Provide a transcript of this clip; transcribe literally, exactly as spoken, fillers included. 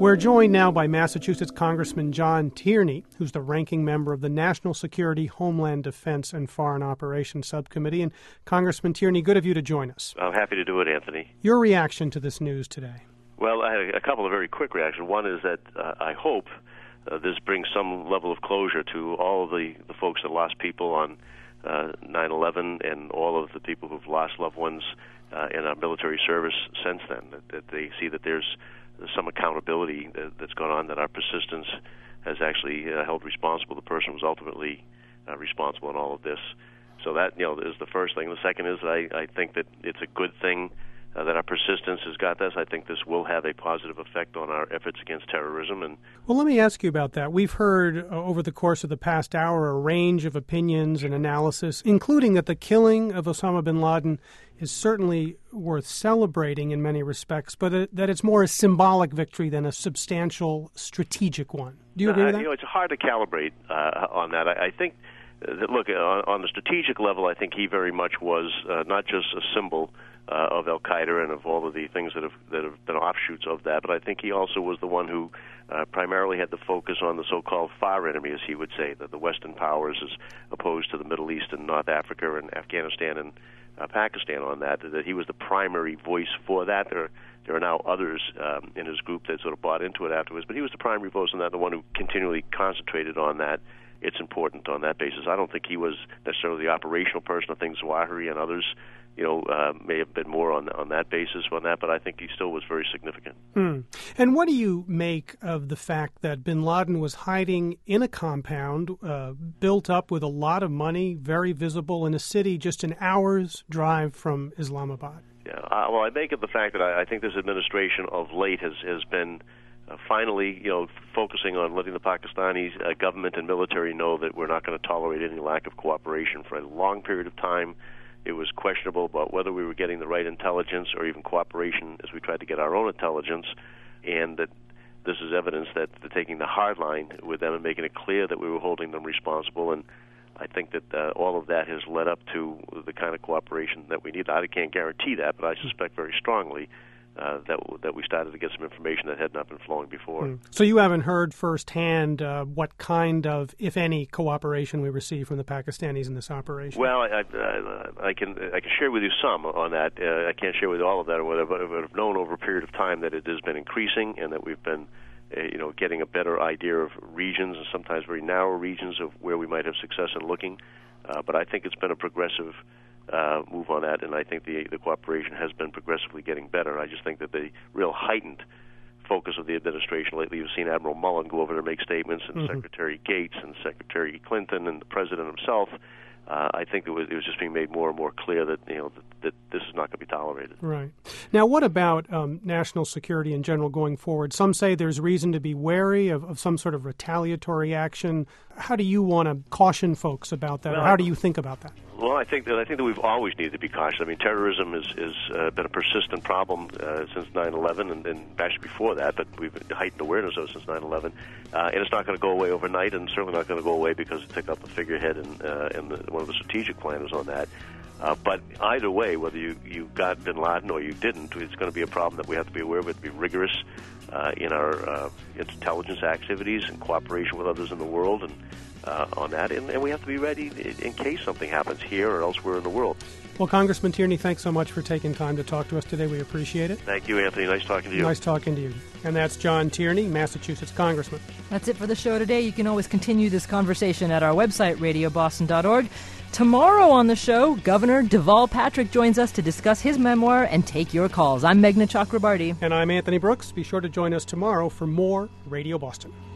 We're joined now by Massachusetts Congressman John Tierney, who's the ranking member of the National Security, Homeland Defense, and Foreign Operations Subcommittee. And Congressman Tierney, good of you to join us. I'm happy to do it, Anthony. Your reaction to this news today? Well, I had a couple of very quick reactions. One is that uh, I hope uh, this brings some level of closure to all of the, the folks that lost people on uh, nine eleven and all of the people who've lost loved ones uh, in our military service since then, that, that they see that there's some accountability that, that's gone on, that our persistence has actually uh, held responsible the person who was ultimately uh, responsible in all of this. So that, you know, is the first thing. The second is that I, I think that it's a good thing uh, that our persistence has got this. I think this will have a positive effect on our efforts against terrorism. And well, let me ask you about that. We've heard uh, over the course of the past hour a range of opinions and analysis, including that the killing of Osama bin Laden is certainly worth celebrating in many respects, but uh, that it's more a symbolic victory than a substantial strategic one. Do you agree uh, with that? You know, it's hard to calibrate uh, on that. I, I think that, look, on, on the strategic level, I think he very much was uh, not just a symbol uh, of al-Qaeda and of all of the things that have that have been offshoots of that, but I think he also was the one who uh, primarily had the focus on the so-called far enemy, as he would say, that the Western powers as opposed to the Middle East and North Africa and Afghanistan and Uh, Pakistan on that, that he was the primary voice for that. There, there are now others um, in his group that sort of bought into it afterwards, but he was the primary voice on that, the one who continually concentrated on that. It's important on that basis. I don't think he was necessarily the operational person. I think Zawahiri and others, you know, uh, may have been more on on that basis on that, but I think he still was very significant. Mm. And what do you make of the fact that bin Laden was hiding in a compound uh, built up with a lot of money, very visible in a city just an hour's drive from Islamabad? Yeah, uh, well, I make of the fact that I, I think this administration of late has has been Uh, finally, you know, focusing on letting the Pakistani uh, government and military know that we're not going to tolerate any lack of cooperation. For a long period of time, it was questionable about whether we were getting the right intelligence or even cooperation as we tried to get our own intelligence, and that this is evidence that they're taking the hard line with them and making it clear that we were holding them responsible. And I think that uh, all of that has led up to the kind of cooperation that we need. I can't guarantee that, but I suspect very strongly Uh, that that we started to get some information that had not been flowing before. Mm. So you haven't heard firsthand uh, what kind of, if any, cooperation we received from the Pakistanis in this operation? Well, I, I, I can I can share with you some on that. Uh, I can't share with you all of that or whatever, but I've known over a period of time that it has been increasing and that we've been uh, you know, getting a better idea of regions and sometimes very narrow regions of where we might have success in looking. Uh, but I think it's been a progressive Uh, move on that, and I think the the cooperation has been progressively getting better. I just think that the real heightened focus of the administration lately, you've seen Admiral Mullen go over there and make statements, and mm-hmm. Secretary Gates and Secretary Clinton and the President himself. Uh, I think it was, it was just being made more and more clear that, you know, that, that this is not going to be tolerated. Right. Now, what about um, national security in general going forward? Some say there's reason to be wary of, of some sort of retaliatory action. How do you want to caution folks about that, well, or how do you think about that? Well, I think that I think that we've always needed to be cautious. I mean, terrorism has is, uh, been a persistent problem uh, since nine eleven, and, and actually before that, but we've heightened awareness of it since nine eleven. Uh, and it's not going to go away overnight, and certainly not going to go away because it took out the figurehead and, uh, and the, one of the strategic planners on that. Uh, but either way, whether you, you got bin Laden or you didn't, it's going to be a problem that we have to be aware of. We have to be rigorous uh, in our uh, intelligence activities and cooperation with others in the world, and uh, on that, and, and we have to be ready in case something happens here or elsewhere in the world. Well, Congressman Tierney, thanks so much for taking time to talk to us today. We appreciate it. Thank you, Anthony. Nice talking to you. Nice talking to you. And that's John Tierney, Massachusetts Congressman. That's it for the show today. You can always continue this conversation at our website, radio boston dot org. Tomorrow on the show, Governor Deval Patrick joins us to discuss his memoir and take your calls. I'm Meghna Chakrabarty. And I'm Anthony Brooks. Be sure to join us tomorrow for more Radio Boston.